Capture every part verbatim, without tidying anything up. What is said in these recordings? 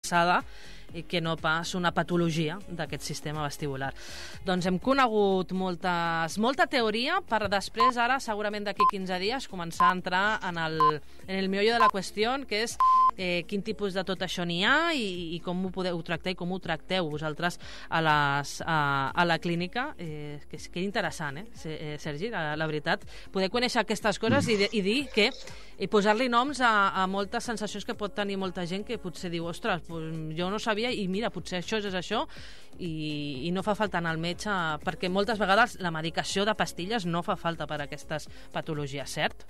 avançada que no pas una patologia d'aquest sistema vestibular. Doncs hem conegut moltes, molta teoria per després, ara, segurament d'aquí quinze dies, començar a entrar en el, en el meollo de la qüestió, que és eh, quin tipus de tot això n'hi ha i, i com ho podeu tractar i com ho tracteu vosaltres a, les, a, a la clínica. Eh, que, que interessant, eh, Sergi, la, la veritat. Poder conèixer aquestes coses i, de, i dir que i posar-li noms a, a moltes sensacions que pot tenir molta gent que potser diu, ostres, pues, jo no sabia i mira, potser això és això i, i no fa falta anar al metge perquè moltes vegades la medicació de pastilles no fa falta per a aquestes patologies, cert?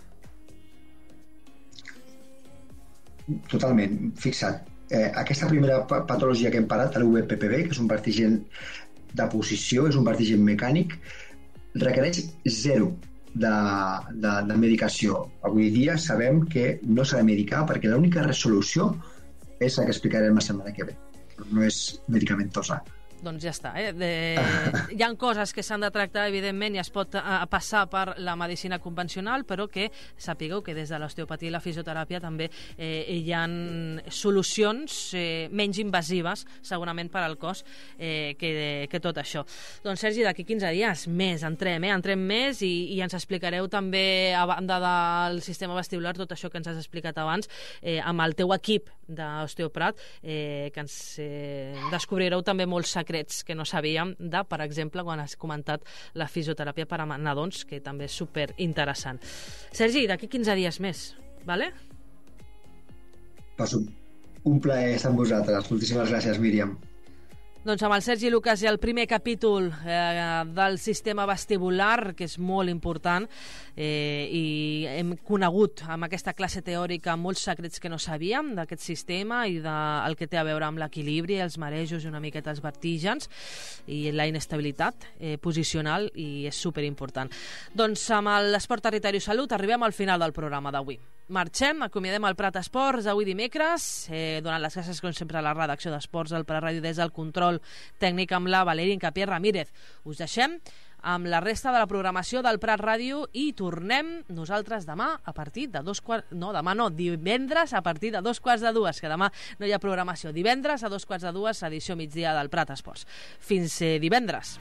Totalment, fixa't. Eh, aquesta primera patologia que hem parat, l'U V P P B, que és un vertigen de posició, és un vertigen mecànic, requereix zero de, de, de medicació. Avui dia sabem que no s'ha de medicar perquè l'única resolució és la que explicarem la setmana que ve. No és medicamentosa. Doncs ja està. Eh? De... Hi ha coses que s'han de tractar, evidentment, i es pot a, passar per la medicina convencional, però que sapigueu que des de l'osteopatia i la fisioteràpia també eh, hi ha solucions eh, menys invasives, segurament, per al cos eh, que, que tot això. Doncs, Sergi, d'aquí quinze dies, més, entrem, eh? entrem més i, i ens explicareu també, a banda del sistema vestibular, tot això que ens has explicat abans, eh, amb el teu equip d'osteoprat, eh, que ens eh, descobrireu també molts secrets que no sabíem de, per exemple, quan has comentat la fisioteràpia per a nadons, que també és super interessant. Sergi, d'aquí quinze dies més, vale? Pues un, un plaer estar amb vosaltres. Moltíssimes gràcies, Míriam. Doncs amb el Sergi Lucas i el primer capítol eh, del sistema vestibular, que és molt important, eh, i hem conegut amb aquesta classe teòrica molts secrets que no sabíem d'aquest sistema i del que té a veure amb l'equilibri, els marejos i una miqueta els vertígens i la inestabilitat eh, posicional, i és superimportant. Doncs amb l'Esport Territori Salut arribem al final del programa d'avui. Marxem, acomiadem el Prat Esports avui dimecres, eh, donant les gràcies com sempre a la redacció d'Esports del Prat Ràdio des del control tècnic amb la Valeri Incapié Ramírez. Us deixem amb la resta de la programació del Prat Ràdio i tornem nosaltres demà a partir de dos quarts... No, demà no, divendres a partir de dos quarts de dues, que demà no hi ha programació. Divendres a dos quarts de dues, edició migdia del Prat Esports. Fins eh, divendres.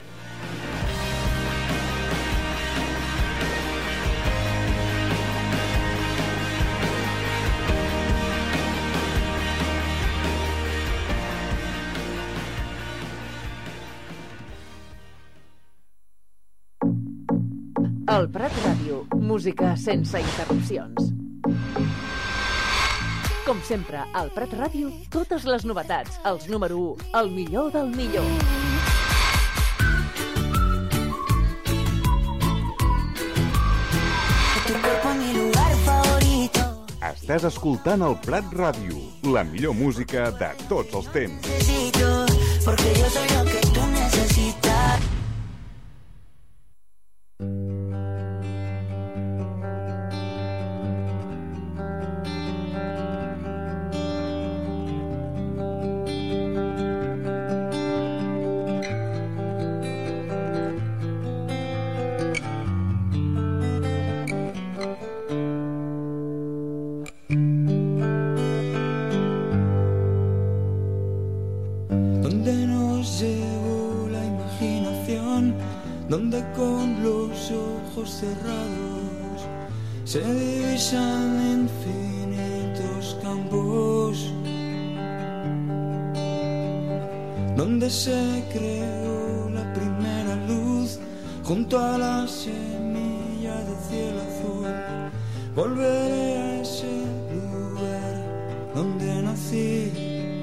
El Prat Ràdio, música sense interrupcions. Com sempre, al Prat Ràdio, totes les novetats, els número u, el millor del millor. Estàs escoltant el Prat Ràdio, la millor música de tots els temps. Porque yo soy lo que tú necesitas. Donde con los ojos cerrados se divisan infinitos campos, donde se creó la primera luz junto a la semilla de cielo azul. Volveré a ese lugar donde nací,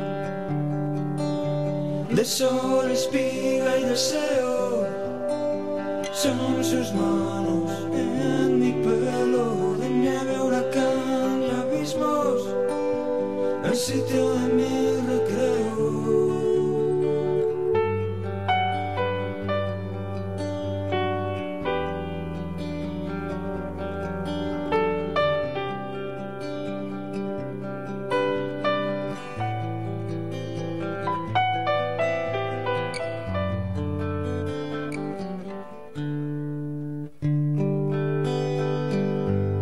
de sol, espiga y deseo. Son sus manos en mi pelo, de nieve, huracán y abismos, el sitio de mi recreo.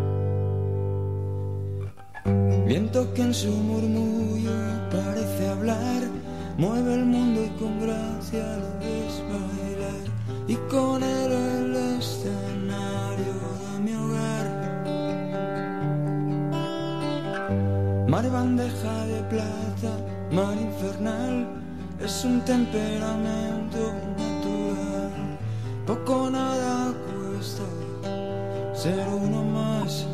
Viento que en su murmullo parece hablar bailar, mueve el mundo y con gracia lo ves bailar, y con él el escenario de mi hogar. Mar bandeja de plata, mar infernal, es un temperamento natural. Poco nada cuesta ser uno más.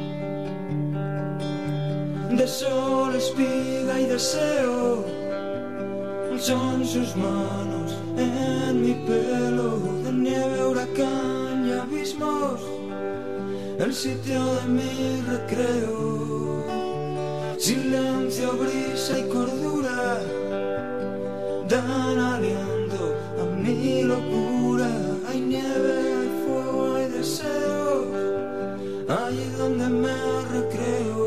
De sol, espiga y deseo, son sus manos en mi pelo. De nieve, huracán y abismos, el sitio de mi recreo. Silencio, brisa y cordura dan aliento a mi locura. Hay nieve, hay fuego, hay deseo, allí donde me recreo.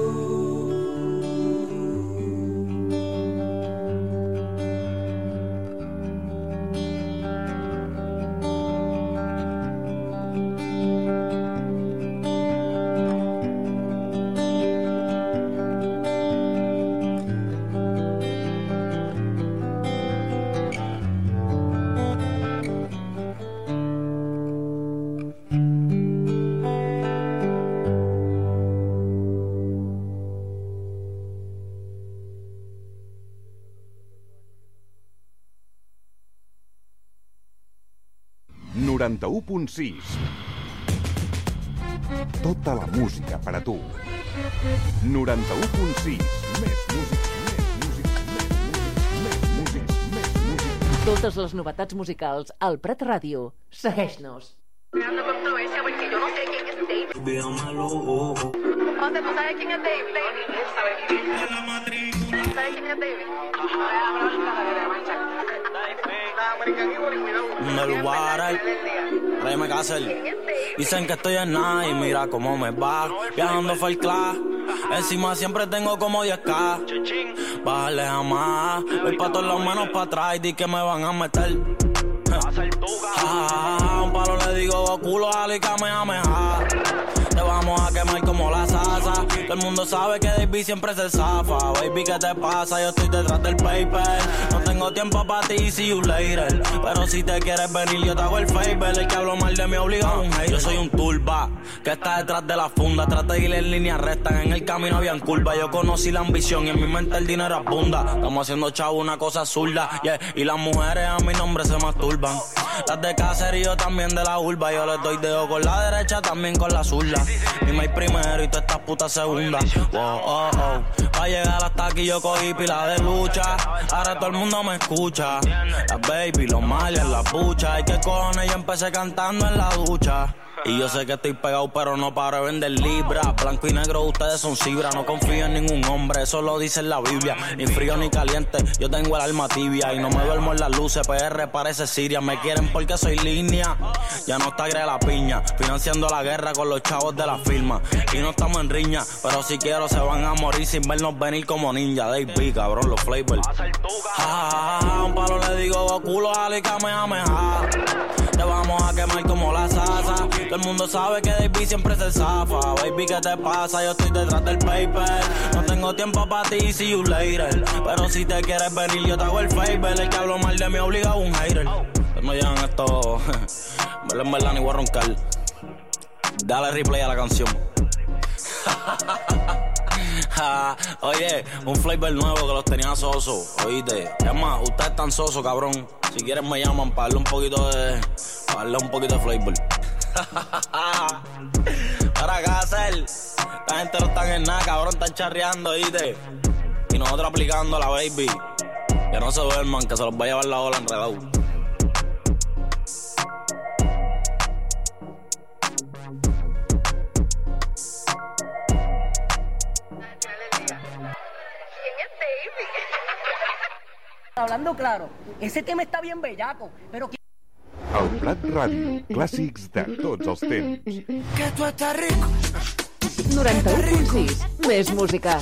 noranta-u punt sis. Tota la música per a tu. noranta-u punt sis. Més música, més música, més música, més música, més música. Totes les novetats musicals al Prat Ràdio. Segueix-nos. Mirando controversia porque yo no sé quién es David. Véamelo. José, ¿tú sabes quién es David? David. ¿Sabes quién es David? Del water, Rayme Castle. Dicen que estoy en nada y mira cómo me va. Viajando first class, encima siempre tengo como diez K. Bájale jamás, voy pa' todos los menos pa' atrás y di que me van a meter. Ah, un palo le digo culo a y kamehameha. Te vamos a quemar como la salsa. Todo el mundo sabe que David siempre se zafa. Baby, ¿qué te pasa? Yo estoy detrás del paper. No tengo tiempo para ti, see you later. Pero si te quieres venir, yo te hago el favor. El que hablo mal de mí obliga a un hater. Yo soy un turba que está detrás de la funda. Trata de ir en línea recta. En el camino habían curva. Yo conocí la ambición y en mi mente el dinero abunda. Estamos haciendo chavo una cosa zurda, yeah. Y las mujeres a mi nombre se masturban. Las de caserío también de la urba. Yo les doy dedo con la derecha, también con la zurda. Y me primero y todas estas putas segunda. Wow, oh, oh. Pa' llegar hasta aquí yo cogí pila de lucha. Ahora todo el mundo me escucha. Las baby, los males, la pucha. Y que cojones, yo empecé cantando en la ducha. Y yo sé que estoy pegado, pero no paro de vender libras. Blanco y negro, ustedes son cibras. No confío en ningún hombre, eso lo dice en la Biblia. Ni frío ni caliente, yo tengo el alma tibia. Y no me duermo en las luces, P R parece Siria. Me quieren porque soy línea, ya no está agre la piña. Financiando la guerra con los chavos de la firma. Y no estamos en riña, pero si quiero se van a morir sin vernos venir como ninja. David, cabrón, los flavors. Ah, un palo le digo culo a y kamehameha. Te vamos a quemar como la salsa. Todo el mundo sabe que David siempre se zafa. Baby, ¿qué te pasa? Yo estoy detrás del paper. No tengo tiempo para ti, see you later. Pero si te quieres venir, yo te hago el favor. El que hablo mal de mí obliga a un hater. Ustedes no llegan esto. En verdad, en verdad, ni voy a roncar. Dale replay a la canción. Oye, un flavor nuevo que los tenía soso. Oíste, es más, ustedes están soso, cabrón. Si quieren me llaman para darle un poquito de... Para darle un poquito de flavor. Para qué hacer. La gente no está en nada, cabrón, están charreando, oíste. Y nosotros aplicando la baby. Que no se duerman, que se los va a llevar la ola enredado. Hablando claro, ese tema està bien bellaco, però... El Prat Ràdio, clàssics de tots els temps. Que tu estàs rico. noranta-u punt sis. Més música.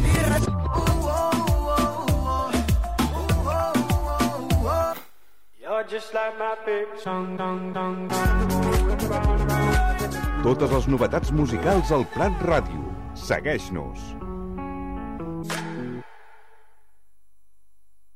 Totes les novetats musicals al Prat Ràdio. Segueix-nos.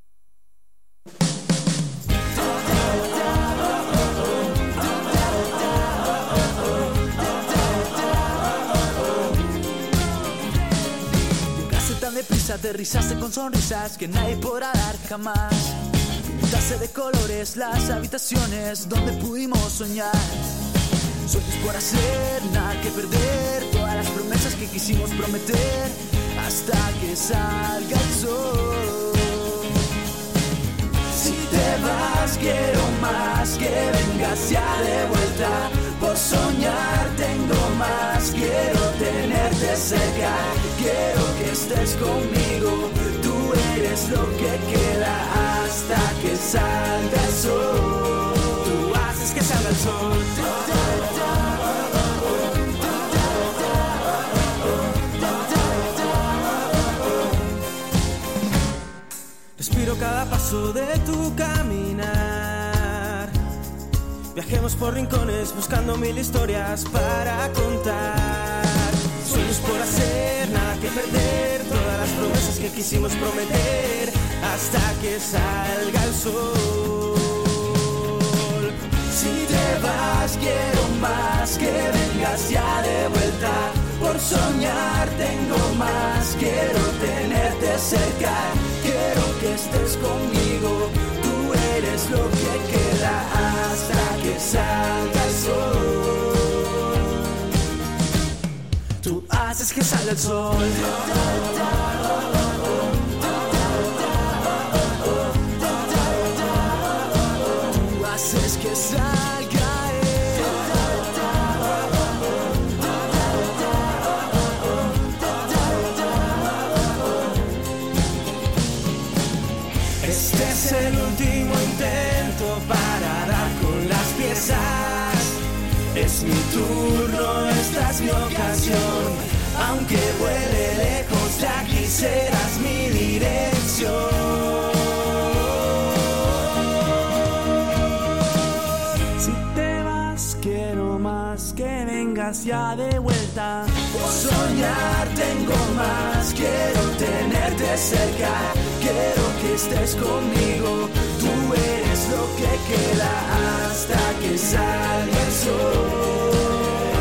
país aterrizaste con sonrisas que nadie podrá dar jamás. Pintaste de colores las habitaciones donde pudimos soñar. Sueños por hacer, nada que perder, todas las promesas que quisimos prometer hasta que salga el sol. Si te vas quiero más, que vengas ya de vuelta. Por soñar tengo más, quiero tenerte cerca. Quiero que estés conmigo, tú eres lo que queda hasta que salga el sol. Tú haces que salga el sol. Respiro cada paso de tu caminar. Viajemos por rincones buscando mil historias para contar. Sueños por hacer, nada que perder, todas las promesas que quisimos prometer hasta que salga el sol. Si te vas quiero más, que vengas ya de vuelta. Por soñar tengo más, quiero tenerte cerca. Quiero que estés conmigo, tú eres lo que queda hasta que salga el sol. Tú haces que salga el sol. Tú haces que salga. Es el último intento para dar con las piezas. Es mi turno, esta es mi ocasión. Aunque vuele lejos de aquí serás mi dirección. Si te vas quiero más, que vengas ya de vuelta. Por soñar tengo más, quiero tenerte cerca. Quiero que estés conmigo, tú eres lo que queda hasta que salga el sol.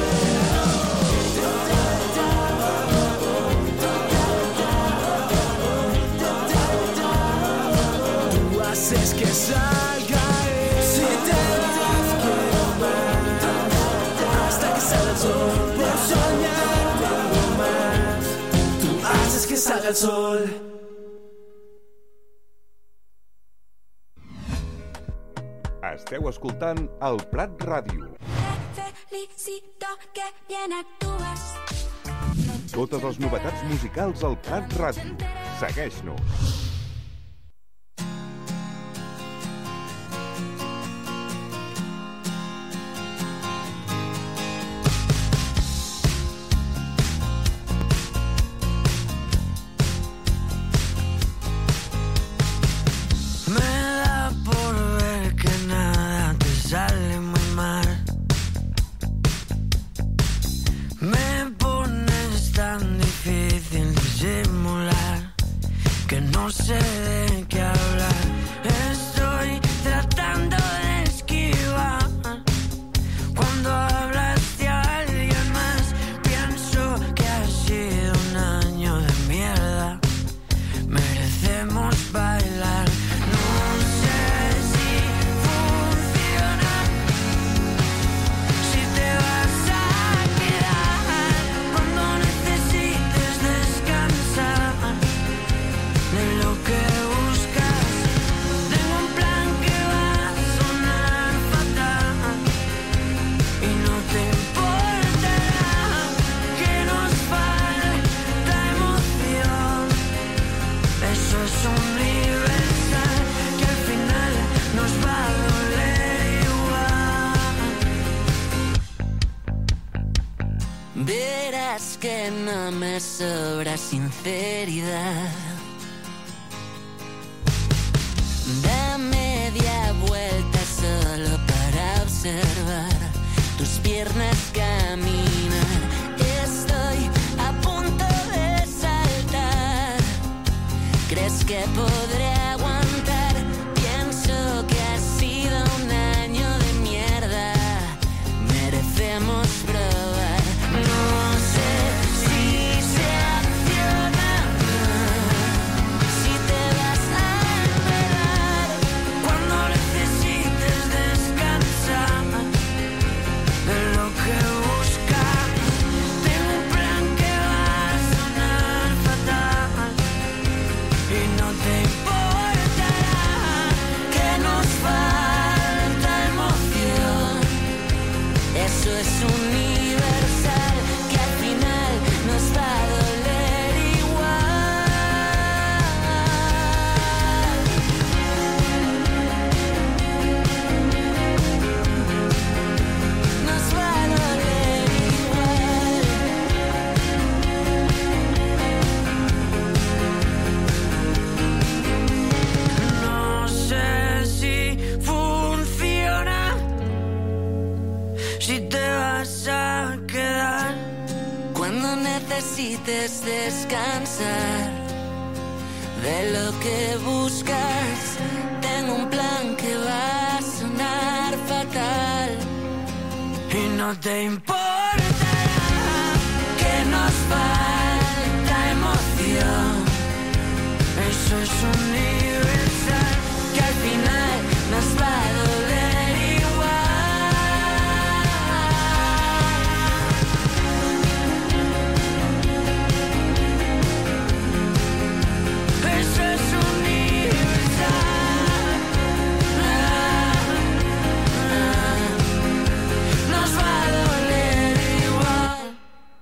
Tú haces que salga el sol. Si te vas quiero más, hasta que salga el sol. Por soñar tengo más, tú haces que salga el sol. Esteu escoltant el Prat Ràdio. Totes les novetats musicals al Prat Ràdio. Segueix-nos. Sale muy mal. Me pones tan difícil disimular que no sé de qué hablar. Estoy tratando de esquivar cuando hablas de alguien más. Pienso que ha sido un año de mierda. Merecemos bailar. Verás que no me sobra sinceridad. Da media vuelta solo para observar tus piernas caminar. Estoy a punto de saltar. ¿Crees que podré aguantar? Pienso que ha sido un año de mierda. Merecemos probar. No sé si se acciona más. necesites descansar de lo que buscas. Tengo un plan que va a sonar fatal y no te importará que nos falta emoción. Eso es universal, que al final nos va a doler igual. Eso es universal. Ah, ah, nos va a doler igual.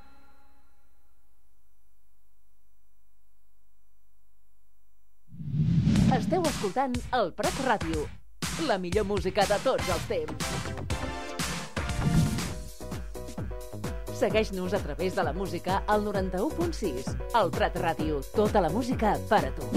Esteu escoltant el Prat Ràdio, la millor música de tots els temps. Segueix-nos a través de la música al noranta-u punt sis. El Prat Ràdio, tota la música per a tu.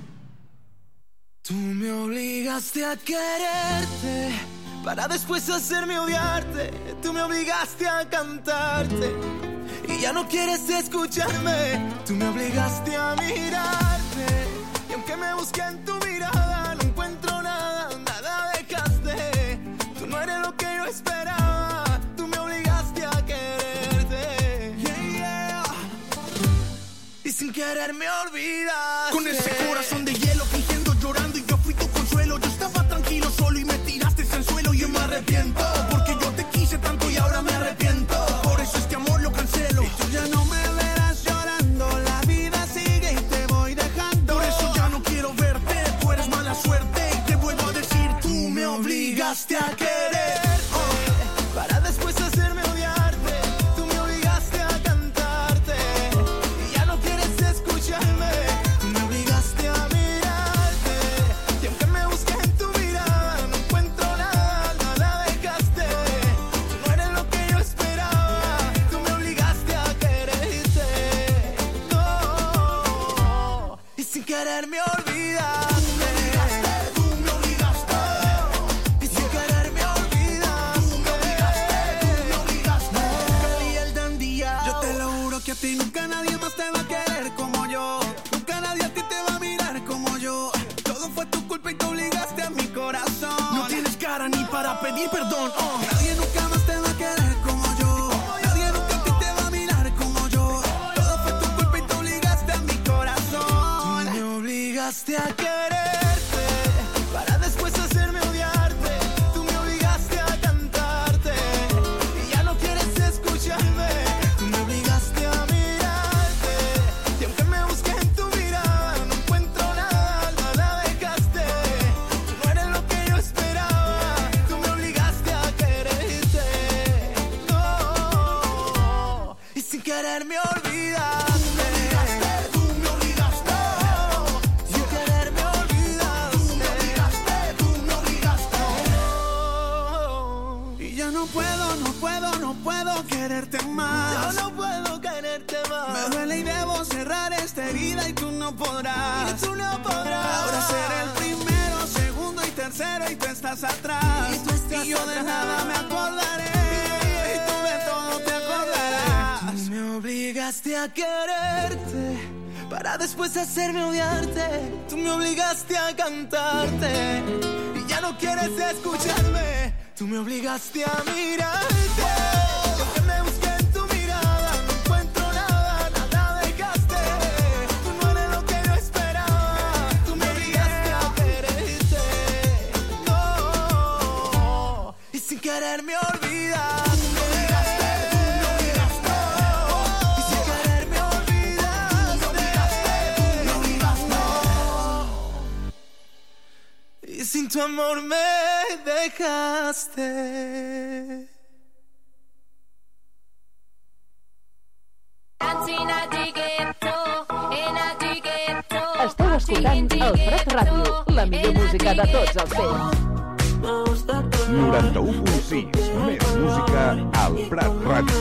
Tú me obligaste a quererte para después hacerme odiarte. Tú me obligaste a cantarte y ya no quieres escucharme. Tú me obligaste a mirarte y aunque me busqué en tu mirada no encuentro nada, nada dejaste. Tú no eres lo que yo esperaba. Tú me obligaste a quererte, yeah, yeah. Y sin querer me olvidaste. Con ese corazón de hielo fingiendo llorando y yo fui tu consuelo. Yo estaba tranquilo solo y me tiraste en suelo. Y yo me arrepiento porque yo te quise tanto y ahora me arrepiento. Por eso este amor lo cancelo. Y tú ya no me verás llorando. La vida sigue y te voy dejando. Por eso ya no quiero verte. Tú eres mala suerte y te vuelvo a decir, tú me obligaste a querer, oh, para después hacerme odiarte. Tú me obligaste a cantarte y ya no quieres escucharme. Tú me obligaste a mirarte y aunque me busqué en tu mirada no encuentro nada, nada dejaste. Tú no eres lo que yo esperaba. Tú me obligaste a quererte, no, y sin querer me olvidaste. Tú me obligaste, y sin querer me olvidaste. Tú me obligaste, tú me obligaste. Cali el Dandía. Yo te lo juro que a ti nunca nadie más te va a querer como yo. Nunca nadie a ti te va a mirar como yo. Todo fue tu culpa y te obligaste a mi corazón. No tienes cara ni para pedir perdón, oh. Nadie nunca más te va a querer como yo. Nadie nunca a ti te va a mirar como yo. Todo fue tu culpa y te obligaste a mi corazón. Tú me obligaste a quererte para después hacerme odiarte. Tú me obligaste a cantarte y ya no quieres escucharme. Tú me obligaste a mirarte y aunque me busqué en tu mirada no encuentro nada, nada dejaste. Tú no eres lo que yo esperaba. Tú me obligaste a quererte, no, y sin querer me olvidaste. Tú me obligaste, sin querer me olvidaste. Tú me obligaste, tú me obligaste, y ya no puedo, no puedo, no puedo quererte más. Yo no puedo quererte más. Me duele y debo cerrar esta herida y tú no podrás. Y tú no podrás. Ahora seré el primero, segundo y tercero y tú estás atrás. Y, tú estás y yo atrás. De nada me acordaré. Y tú de todo te acordarás. Tú me obligaste a quererte para después hacerme odiarte. Tú me obligaste a cantarte y ya no quieres escucharme. Tú me obligaste a mirarte. Yo que me busqué en tu mirada no encuentro nada, nada dejaste. Tú no eres lo que yo esperaba. Tú me obligaste a quererte, no, y sin querer me olvidaste. Tú me obligaste, y sin querer me olvidaste. Tú me obligaste, y sin tu amor me dejaste. Esteu escoltant el Prat Ràdio, la millor música de tots els temps. noranta-u punt sis. Més música al Prat Ràdio.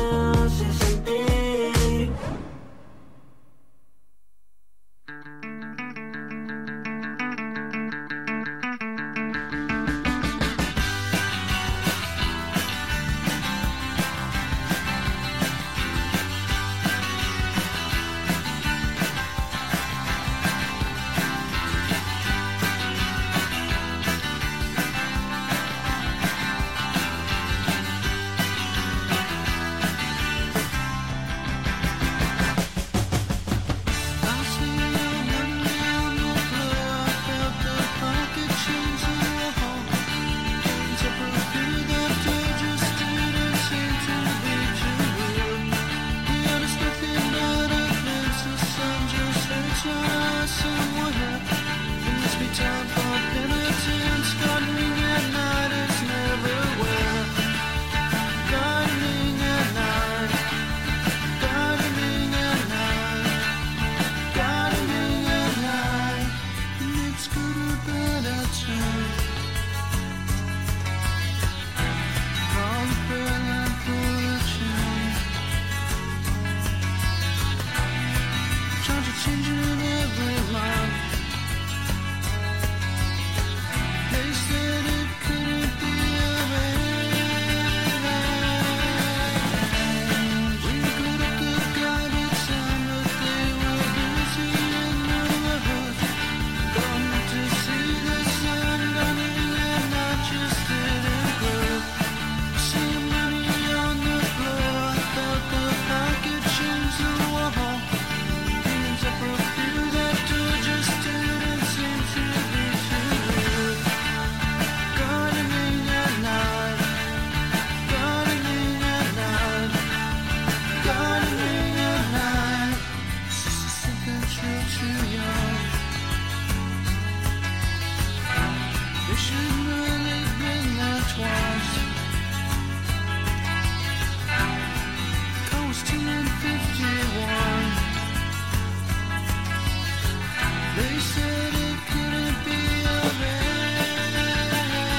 should really been there twice. I was two and fifty-one. They said it couldn't be a man.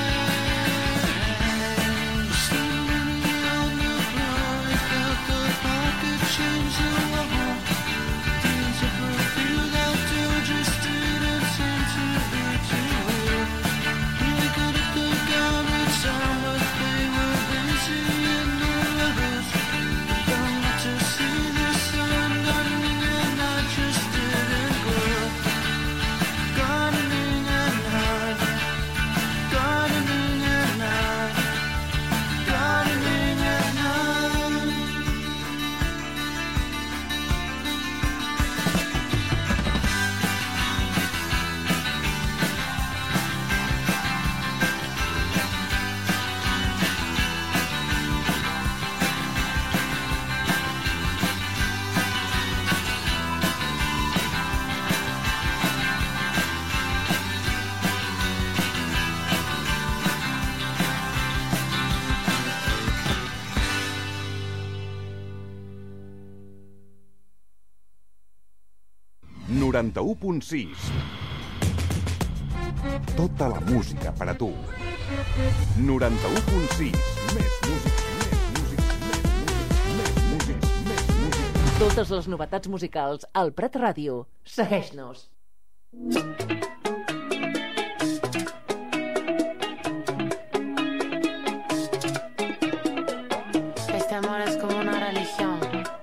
Standing on the ground, I felt the pocket change the wall. Things of perfume that do just didn't seem to be too real. We could have the garbage time, but they were busy in the others. Young to see the sun gardening and I just didn't grow. Gardening at night, gardening at night, gardening at night. noranta-u punt sis. Tota la música per a tu. noranta-u punt sis. Més música, més música, més música, més música, més música. Totes les novetats musicals al Prat Ràdio. Segueix-nos. Este amor es como una religión.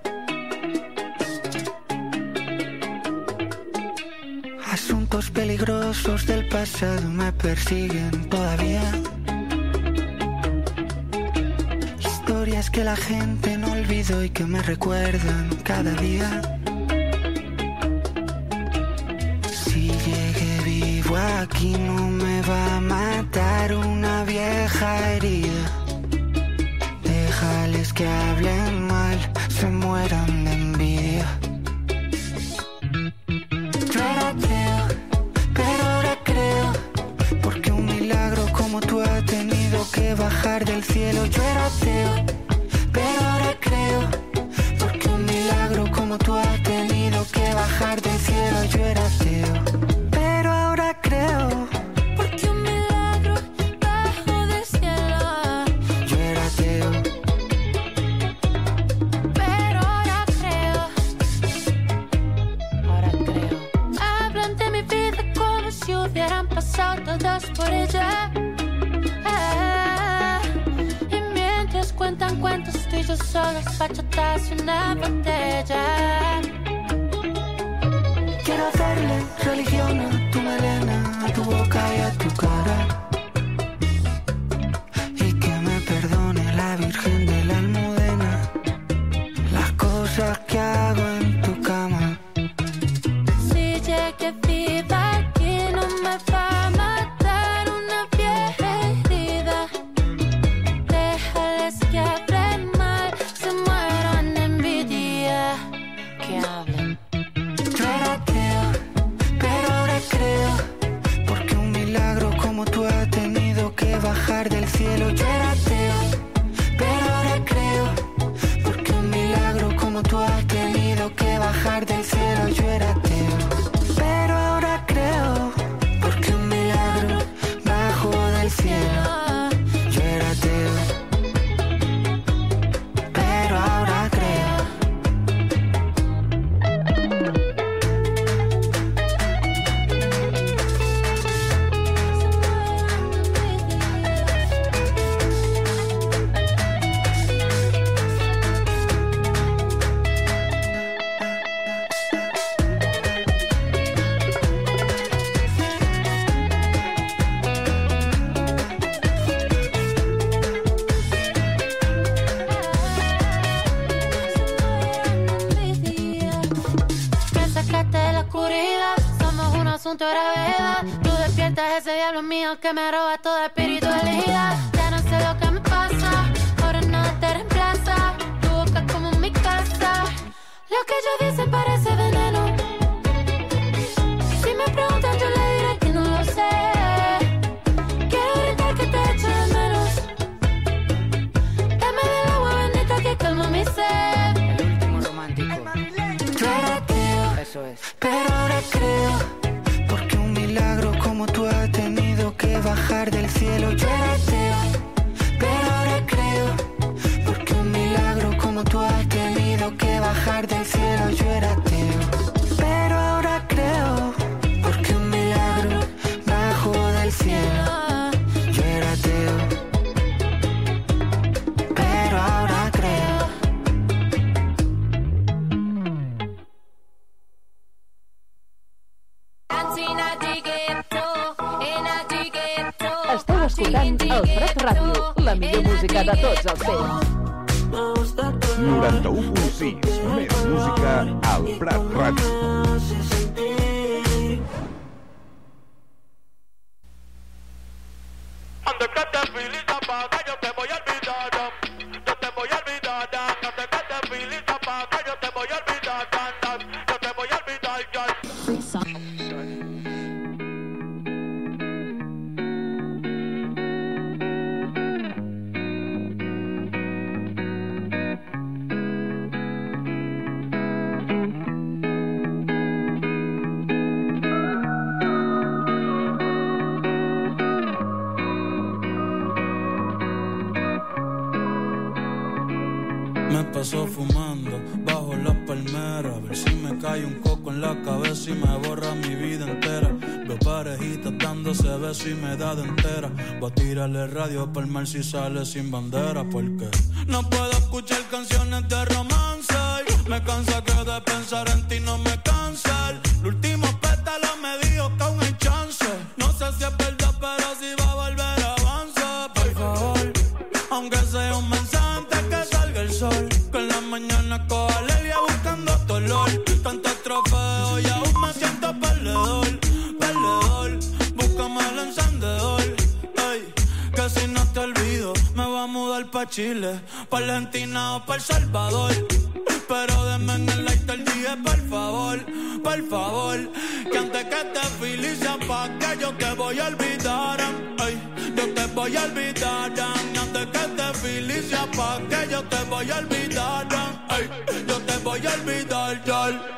Asuntos peligrosos del pasado me persiguen todavía. Historias que la gente no olvidó y que me recuerdan cada día. Si llegué vivo aquí no me va a matar una vieja herida. Déjales que hablen mal, se mueran de envidia. Yo era ateo, pero ahora creo, porque un milagro como tú ha tenido que bajar del cielo. Yo era ateo, pero ahora creo, porque un milagro como tú ha tenido que bajar del cielo. Yo era ateo, pero ahora creo, Porque un milagro bajo del cielo. yo era ateo. Pero ahora creo, ahora creo. Hablan de mi vida como si hubieran pasado todas por ella. Eh, y mientras cuentan cuentos tú y yo solos, bachatas y una botella. Quiero hacerle religión a tu melena, a tu boca y a tu cara. Y que me perdone la Virgen de la Almudena las cosas que hago en tu cama. Si llegué viva aquí no me va a matar una vieja herida. Déjales que hablen mal, se mueran de envidia. Que hablen. Yo era ateo, pero ahora creo, porque un milagro como tú ha tenido que bajar del cielo. Yo era ateo, pero ahora creo, porque un milagro como tú ha tenido que bajar del cielo. Yo era ateo, pero ahora creo, porque un milagro bajó del cielo. Yo era ateo, pero ahora creo. Me sacaste de la oscuridad, somos un asunto de gravedad. Tú despiertas ese diablo mío que me roba toda espiritualidad. Ya no sé lo que me pasa, ahora nada te reemplaza. Tu boca es como mi casa, lo que ellos dicen parece veneno. Si me preguntan yo le diré que no lo sé. el cielo. Yo era ateo, pero ahora creo. Esteu escoltant el Prat Ràdio, la millor música de tots els temps. noranta-u punt sis, més música al Prat Ràdio. Me paso fumando bajo las palmeras, a ver si me cae un coco en la cabeza y me borra mi vida entera. Veo parejitas dándose besos y me da de entera. Voy a tirarle radio pa'l mar si sale sin bandera, porque no puedo escuchar canciones de romance. Me cansa que de pensar en ti no me cansa. El último pétalo me dijo que aún hay chance. No sé si es verdad, pero si va a volver avanza. Por favor, aunque sea un mensaje antes que salga el sol, que en la mañana coja Lelia buscando tu olor. Tantos trofeos y aún me siento perdedor, perdedor. Búscame el encendedor, ey, que si no te olvido me voy a mudar pa' Chile, pa' Argentina o pa' El Salvador. Pero denme en el lighter dije por favor, por favor, que antes que te felices pa' que yo te voy a olvidar, ay, yo te voy a olvidar, y antes que te felices pa' que yo te voy a olvidar, ay, yo te voy a olvidar, ya.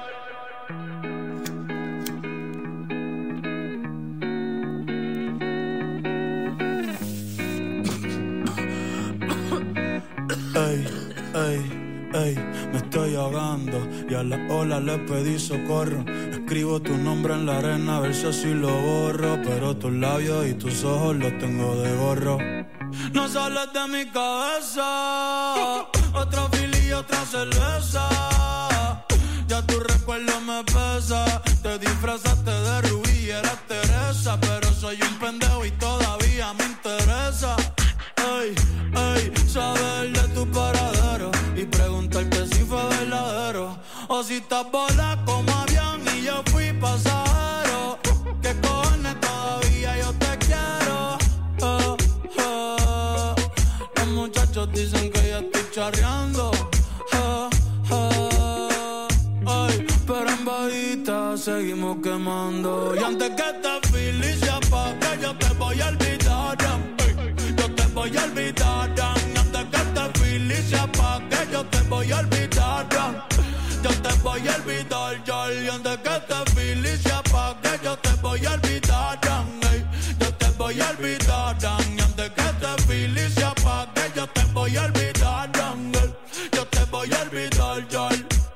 Ey, ey, ey, me estoy ahogando y a la ola le pedí socorro. Escribo tu nombre en la arena a ver si así lo borro, pero tus labios y tus ojos los tengo de gorro. No sales de mi cabeza, otro fili y otra cerveza. Ya tu recuerdo me pesa, te disfrazaste de Rubí y eras Teresa, pero soy un pendejo y todavía me interesa. Ey, ey, saber de tu paradero y preguntarte si fue verdadero o si estás volando como avión y yo fui pasajero. ¿Qué cojones todavía yo te quiero? Oh, oh. Los muchachos dicen que ya estoy charreando. Oh, oh. Ay, pero en bajita seguimos quemando. Y antes que te felices pa' que yo te voy a olvidar, voy a olvidar, antes que te felices pa' que yo te voy a olvidar, yo te voy a olvidar, ya, y antes que te felices pa' que yo te voy a olvidar, yo te voy a olvidar, y antes que te felices pa' que yo te voy a olvidar, yo te voy a olvidar, ya.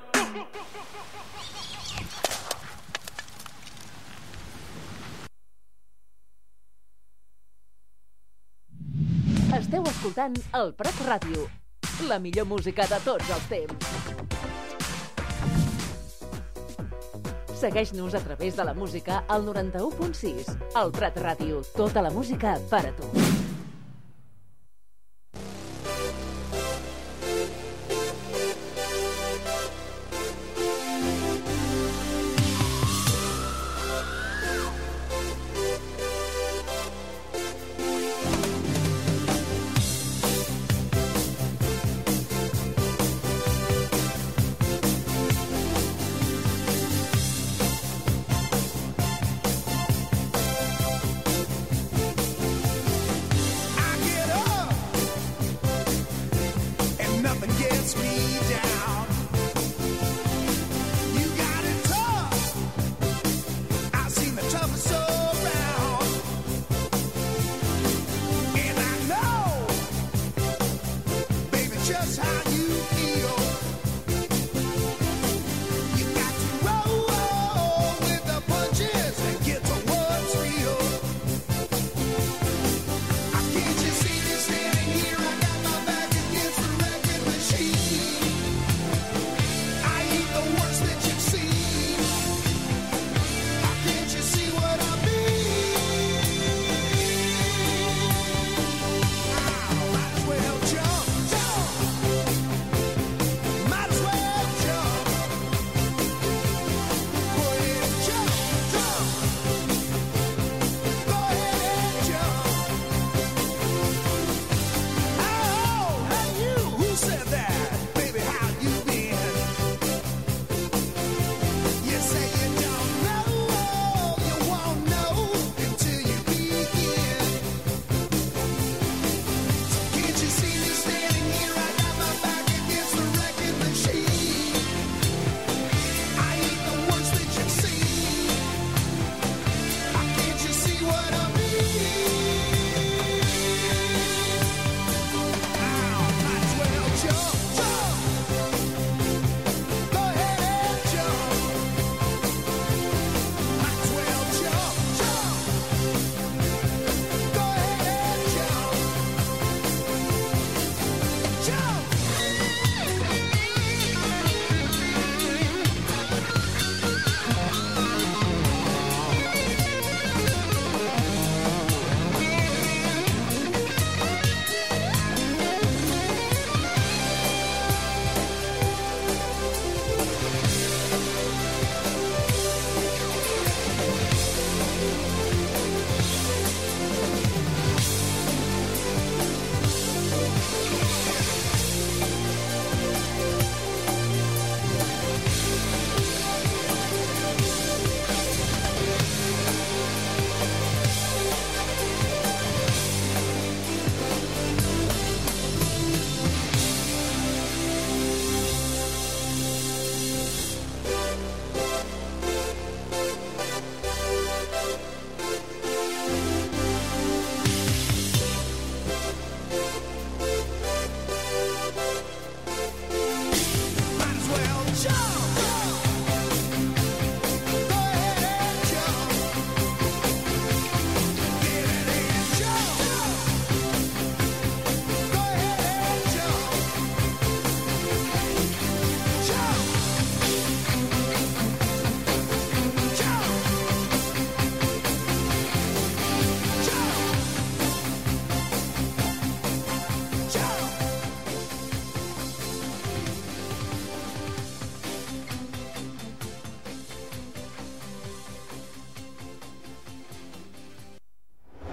Esteu escoltant el Prat Ràdio, la millor música de tots els temps. Segueix-nos a través de la música al noranta-u punt sis. El Prat Ràdio, tota la música per a tu.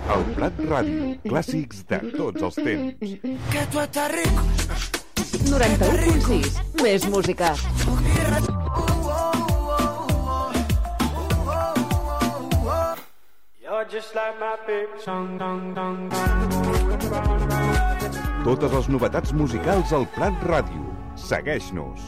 El Prat Ràdio, clàssics de tots els temps. Que tu estàs rico. noranta-u punt sis. Més música. You're just like my baby song, dong, dong, dong. Totes les novetats musicals al Prat Ràdio. Segueix-nos.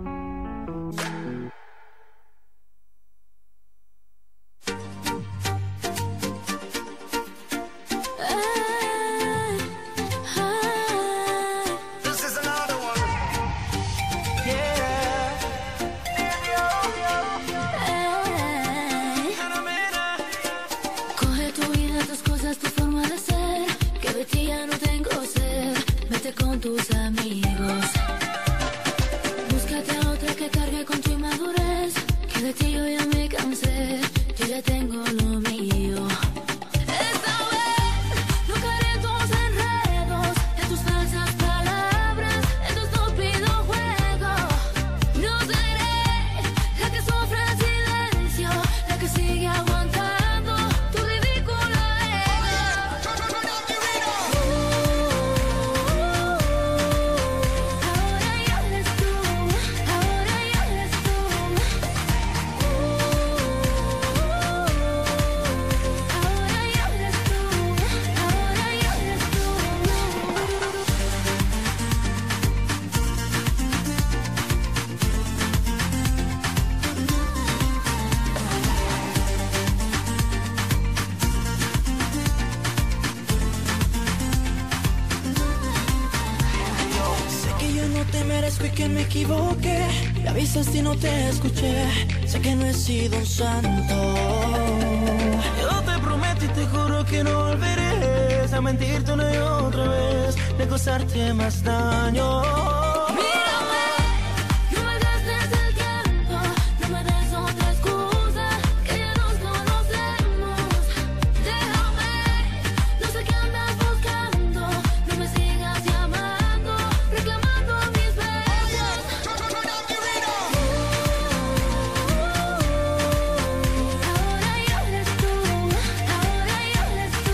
Coge tu vida, tus cosas, tu forma de ser, que de ti ya no tengo sed. Vete con tus amigos. Búscate a otra que cargue con tu inmadurez, que de ti yo ya me cansé. Yo ya tengo lo mío. Esta vez no caeré en tus enredos, en tus falsas palabras, en tu estúpido juego. No seré la que sufre en silencio, la que sigue aguantando tu ridículo ego. Ahora ya eres tú, ahora ya eres tú. Ahora ya eres tú, ahora ya eres tú. Sé que yo no te merezco y que me equivoqué. Me avisaste y no te escuché. Sé que no he sido un santo. Yo te prometo y te juro que no volveré a mentirte una y otra vez, de causarte más daño. Mírame, no me gastes el tiempo, no me des otra excusa, que ya nos conocemos. Déjame, no sé qué andas buscando, no me sigas llamando, reclamando mis besos. Ahora ya eres tú, ahora ya eres tú.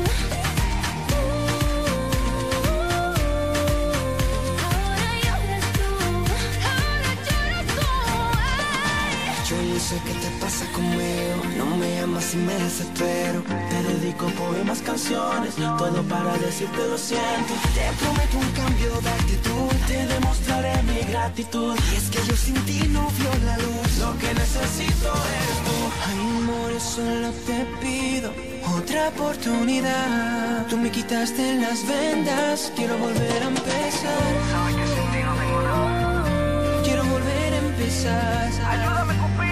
Yo no sé qué te pasa conmigo, no me llamas y me desespero. Te dedico poemas, canciones, todo para decirte lo siento. Te prometo un cambio de actitud, te demostraré mi gratitud. Y es que yo sin ti no veo la luz, lo que necesito es tú. Ay, amor, solo te pido otra oportunidad. Tú me quitaste las vendas, quiero volver a empezar. Sabes que sin ti no tengo nada. Quiero volver a empezar. Ayúdame, Cupido.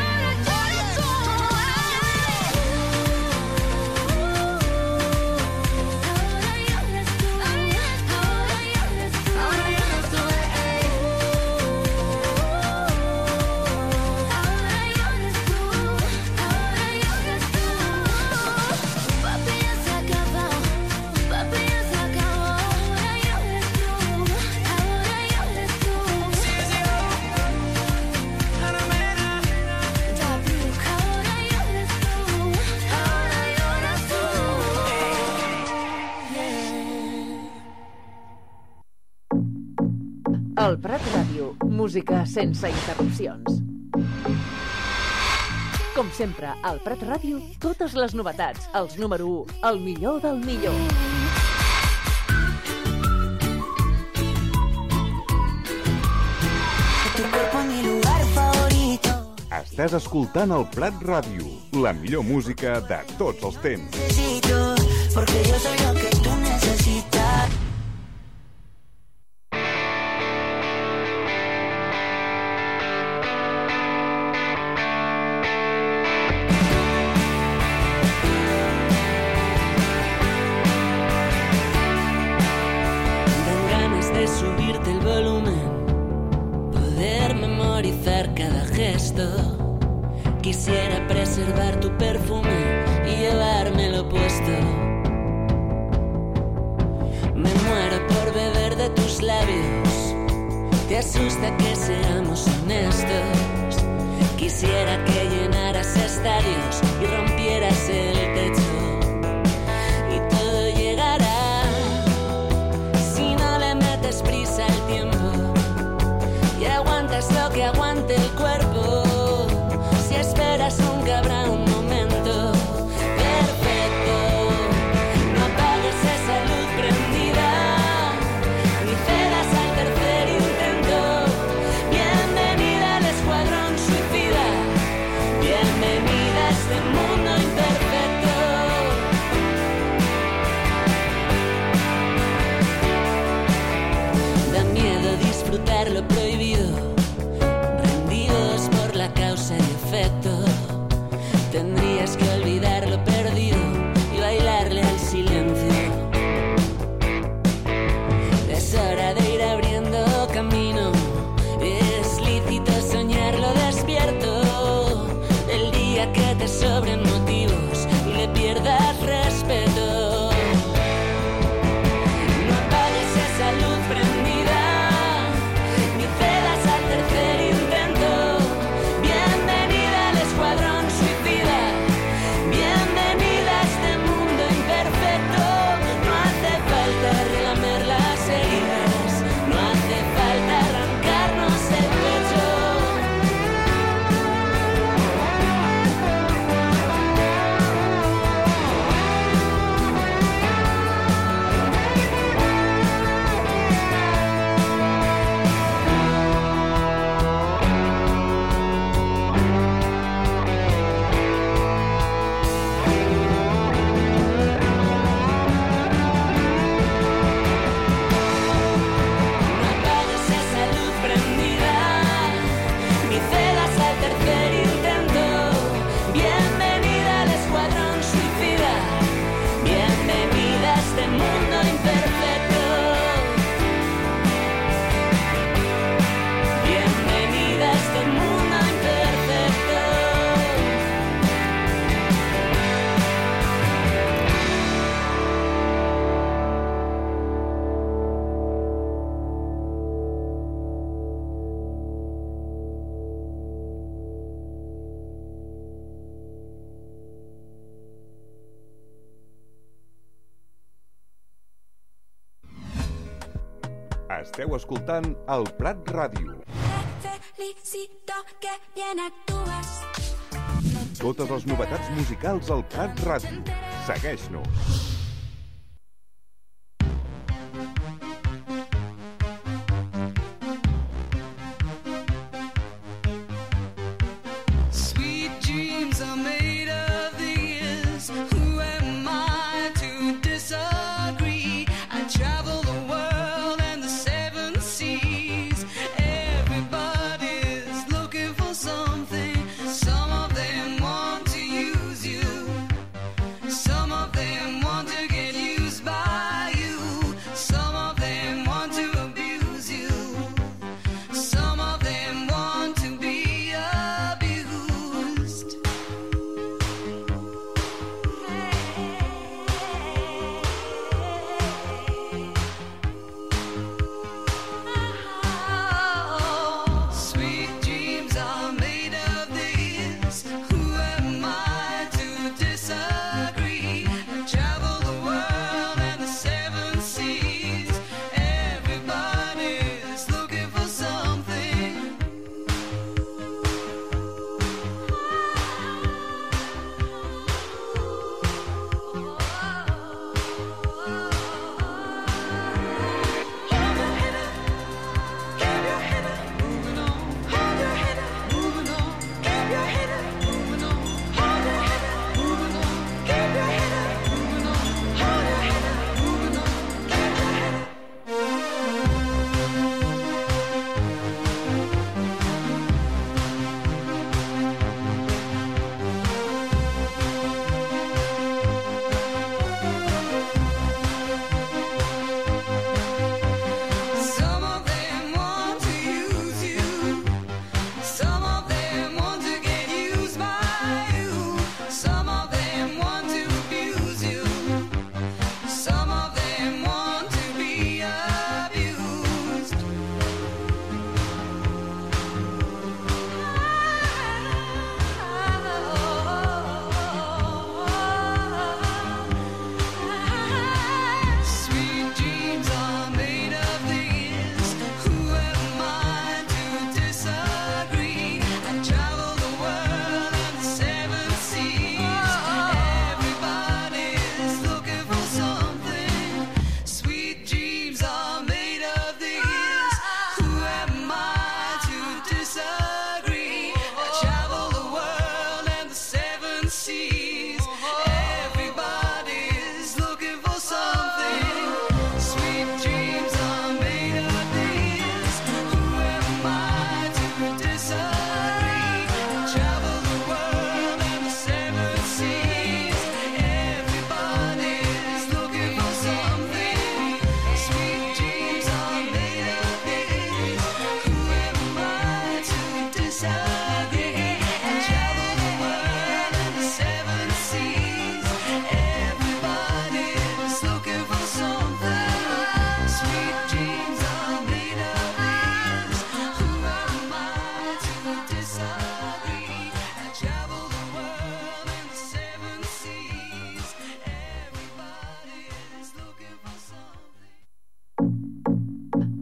Papi, ya se acabó, papi, ya se acabó. Ahora ya eres tú, ahora ya eres tú. Ahora ya eres tú, ahora ya eres tú. El Prat Ràdio, música sense interrupcions. Com sempre, al Prat Ràdio, totes les novetats, els número u, el millor del millor. Tu cuerpo es mi lugar favorito. Estàs escoltant el Prat Ràdio, la millor música de tots els temps. Necesito, porque yo soy lo que tú necesitas. Dan ganas de subirte el volumen, poder memorizar cada gesto. Quisiera preservar tu perfume y llevármelo puesto. Me muero por beber de tus labios. Te asusta que seamos honestos. Quisiera que llenaras estadios y rompieras el techo. lo prohibido, rendidos por la causa y efecto. Tendrías que olvidar lo perdido y bailarle al silencio. Es hora de ir abriendo camino. Es lícito soñarlo despierto. El día que te sobren motivos y le pierdas respeto. No apagues esa luz prendida, ni cedas al tercer intento. Bienvenida al escuadrón suicida. Bienvenida a este mundo imperfecto. No hace falta relamer las heridas, no hace falta arrancarnos el pecho. No apagues esa luz prendida, ni cedas al tercer intento. Bienvenida al escuadrón suicida. Bienvenida a este mundo imperfecto. Bienvenida a este mundo imperfecto. Esteu escoltant el Prat Ràdio. Felicito que bien actúas. Totes les novetats musicals al Prat Ràdio. Segueix-nos. Sweet dreams are made of these. Who am I to disagree? I travel the world and the seven seas. Everybody's looking for something. Some of them want to use you. Some of them want to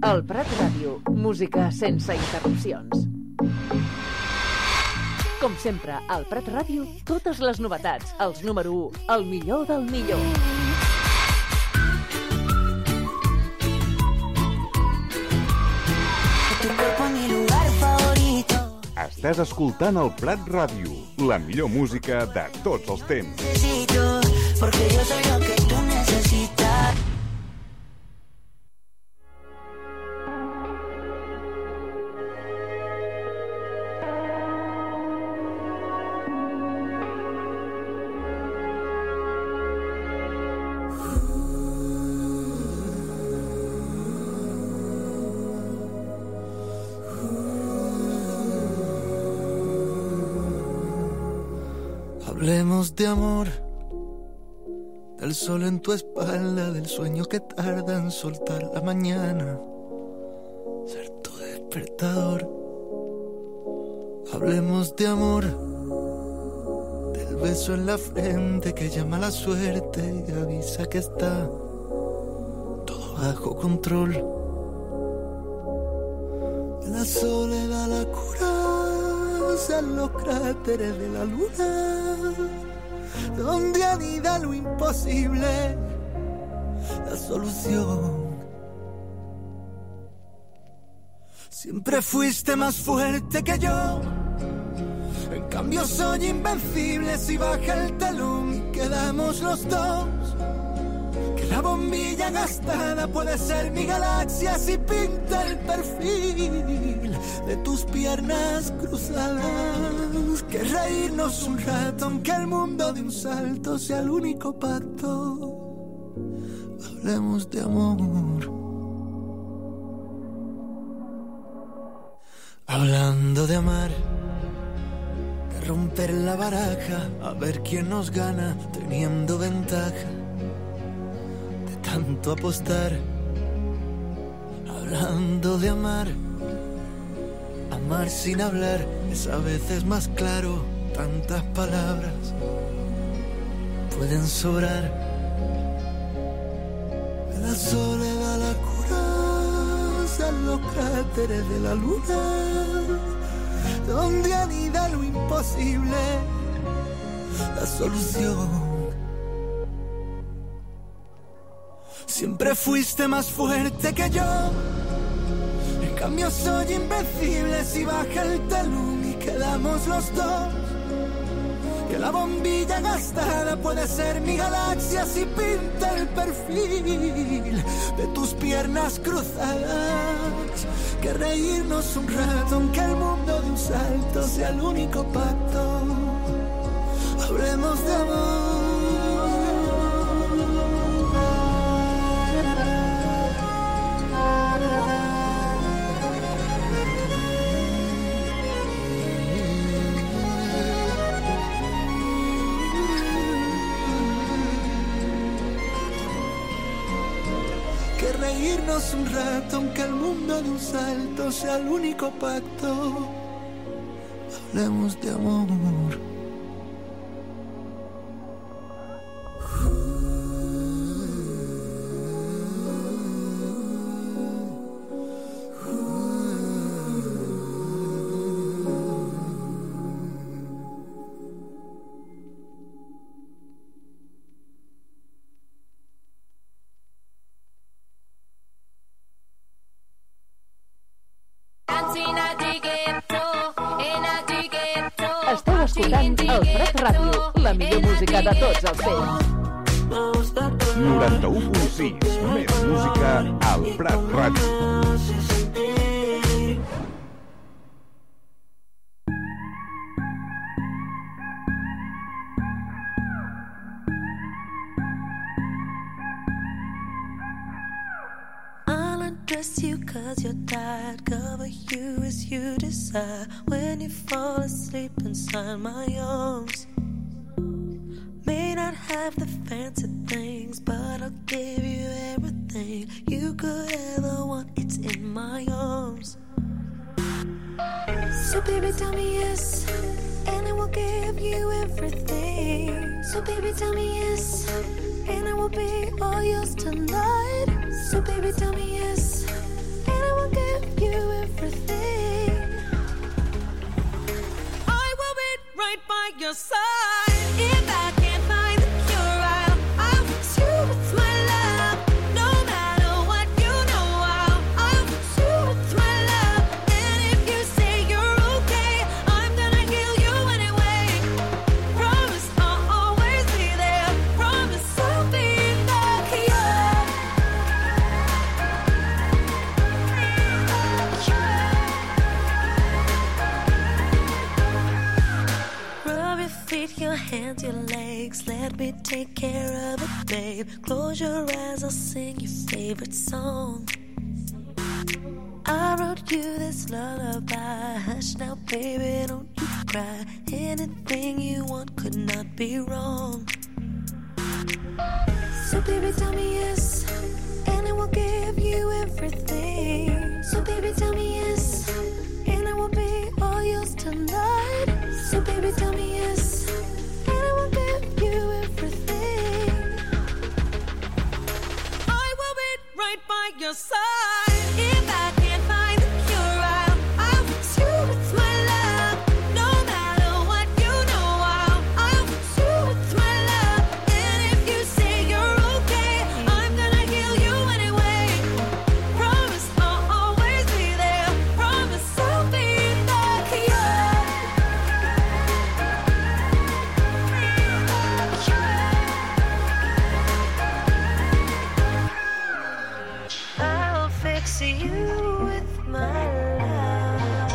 El Prat Ràdio, música sense interrupcions. Com sempre, al Prat Ràdio, totes les novetats, els número u, el millor del millor. Estàs escoltant el Prat Ràdio, la millor música de tots els temps. Porque yo soy lo que tú necesitas. Hablemos de amor, del sol en tu espalda, del sueño que tarda en soltar la mañana, ser tu despertador. Hablemos de amor, del beso en la frente que llama a la suerte y avisa que está todo bajo control. De la soledad la coraza en los cráteres de la luna, donde anida lo imposible, la solución. Siempre fuiste más fuerte que yo, en cambio soy invencible si baja el telón y quedamos los dos. Que la bombilla gastada puede ser mi galaxia si pinta el perfil de tus piernas cruzadas. Que reírnos un rato aunque el mundo de un salto sea el único pacto. Hablemos de amor. Hablando de amar, de romper la baraja, a ver quién nos gana teniendo ventaja, de tanto apostar. Hablando de amar, amar sin hablar es a veces más claro, tantas palabras pueden sobrar. De la soledad la coraza en los cráteres de la luna, donde anida lo imposible, la solución. Siempre fuiste más fuerte que yo, en cambio soy invencible si baja el telón y quedamos los dos. Que la bombilla gastada puede ser mi galaxia si pinta el perfil de tus piernas cruzadas. Que reírnos un rato aunque el mundo de un salto sea el único pacto. Hablemos de amor. Reírnos un rato aunque el mundo de un salto sea el único pacto. Hablemos de amor. Esteu escoltant el Prat Ràdio, la millor música de tots els temps. noranta-u punt sis, més música al Prat Ràdio. Dress you cause you're tired, cover you as you decide. When you fall asleep inside my arms, may not have the fancy things, but I'll give you everything you could ever want. It's in my arms. So baby tell me yes, and I will give you everything. So baby tell me yes, and I will be all yours tonight. So baby tell me yes, and I your side. If I can't find the cure, I'll, I'll fix you with my love. No matter what, you know I'll, I'll fix you with my love. And if you say you're okay, I'm gonna heal you anyway. Promise I'll always be there. Promise I'll be the cure. Rub your feet, your hands, your legs. Let me take care of it, babe. Close your eyes, I'll sing your favorite song. I wrote you this lullaby. Hush now, baby, don't you cry. Anything you want could not be wrong. So baby, tell me yes, and I will give you everything. So baby, tell me yes, and I will be all yours tonight. So baby, tell me yes, and I will give you everything. I will be right by your side. If I can't find the cure, I'll, I'll fix you with my love. No matter what, you know I'll, I'll fix you with my love. And if you say you're okay, I'm gonna heal you anyway. Promise I'll always be there. Promise I'll be the cure. I'll fix you with my love.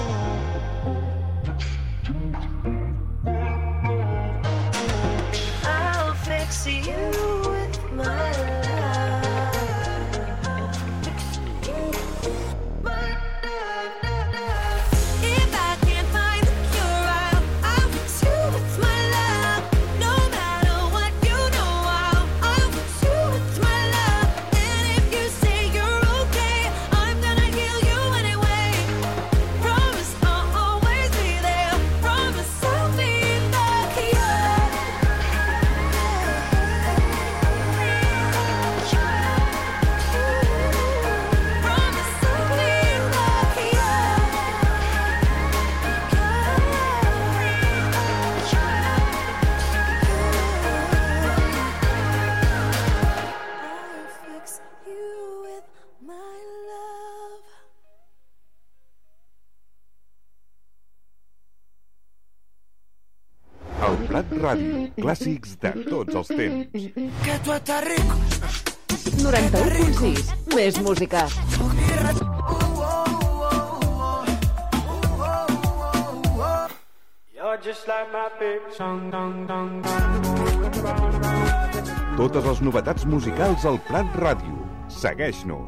I'll fix you with my love. If I can't find the cure, I'll, I'll fix you with my love. No matter what, you know I'll, I'll fix you with my love. And if you say you're okay, I'm gonna heal you anyway. Promise I'll always be there. Promise I'll be the cure. Promise I'll be the I'll fix you with my love. El Prat Ràdio, clàssics de tots els temps. Que tu estàs rico. noranta-u punt sis. Més música. You're just like my baby song, dong, dong, dong. Totes les novetats musicals al Prat Ràdio. Segueix-nos.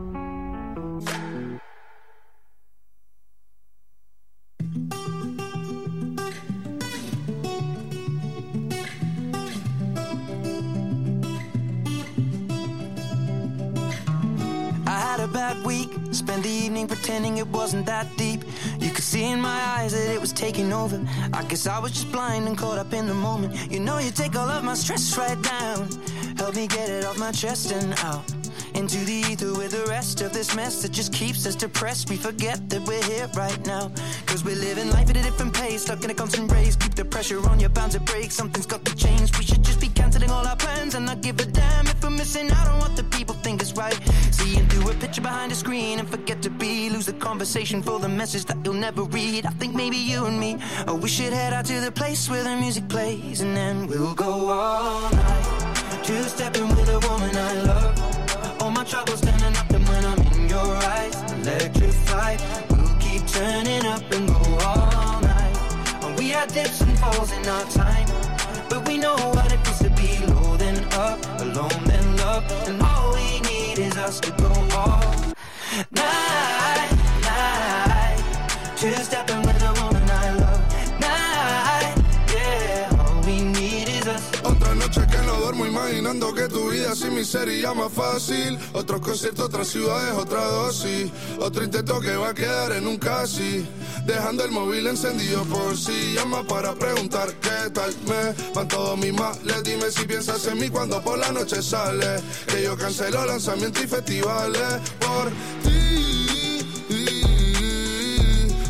I had a bad week, spent the evening pretending it wasn't that deep. You could see in my eyes that it was taking over. I guess I was just blind and caught up in the moment. You know you take all of my stress right down. Help me get it off my chest and out into the ether with the rest of this mess that just keeps us depressed. We forget that we're here right now, cause we're living life at a different pace, stuck in a constant race. Keep the pressure on, you're bound to break. Something's got to change. We should just be cancelling all our plans and not give a damn if we're missing out on what the people think is right. Seeing through a picture behind a screen and forget to be. Lose the conversation for the message that you'll never read. I think maybe you and me, oh, we should head out to the place where the music plays, and then we'll go all night. Two-stepping with a woman I love. All my troubles standing up, and when I'm in your eyes, electrified. We'll keep turning up and go all night. And we had dips and falls in our time, but we know what it feels to be low then up, alone then love. And all we need is us to go all night, night. Two-stepping with a woman I love. Night, yeah. All we need is us. Otra noche que no duermo imaginando que tu vida sin mí sería más fácil. Otros conciertos, otras ciudades, otra dosis. Otro intento que va a quedar en un casi. Dejando el móvil encendido por si llama para preguntar qué tal me van todos mis males. Dime si piensas en mí cuando por la noche sale. Que yo cancelo lanzamientos y festivales por ti.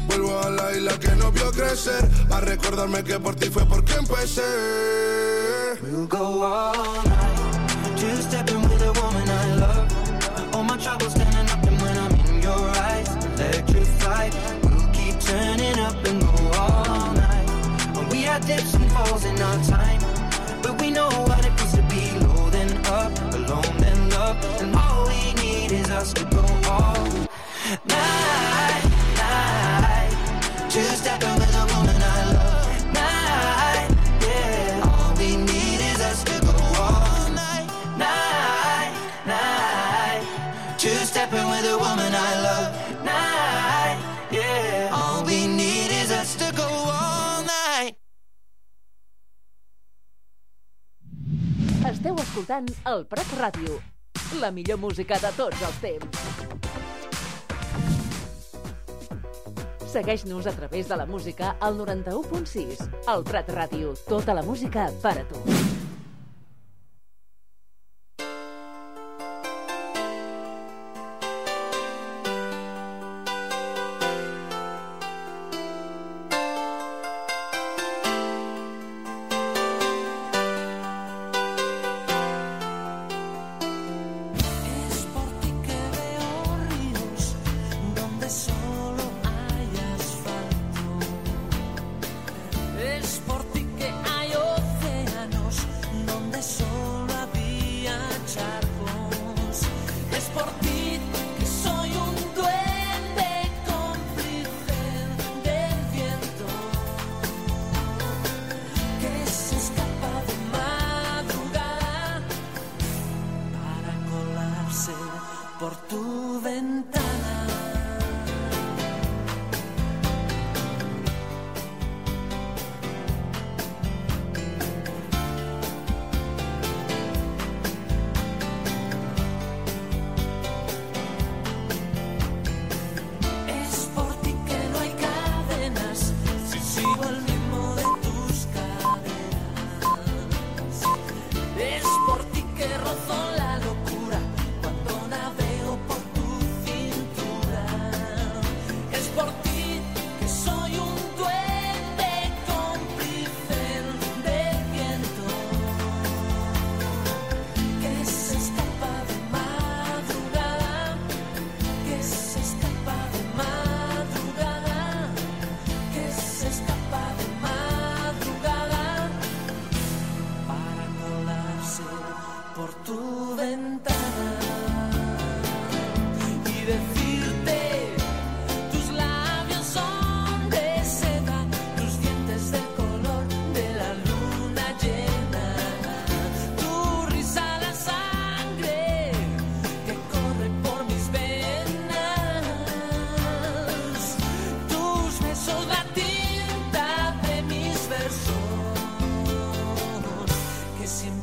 Vuelvo a la isla que nos vio crecer, a recordarme que por ti fue porque empecé. We'll go all night, two-stepping with a woman I love. All my troubles standing up and when I'm in your eyes, electrified. We'll keep turning up and go all night. And we had dips and falls in our time, but we know what it feels to be low then up, alone then love. And all we need is us to go all night, night. Two-stepping with a woman I love. Night, yeah. All we need is us to go all night, night, night. Two-stepping with a woman I love. Night, yeah. All we need is us to go all night. Esteu escoltant el Prat Ràdio, la millor música de tots els temps. Segueix-nos a través de la música al noranta-u punt sis. El Prat Ràdio, tota la música per a tu. Que siempre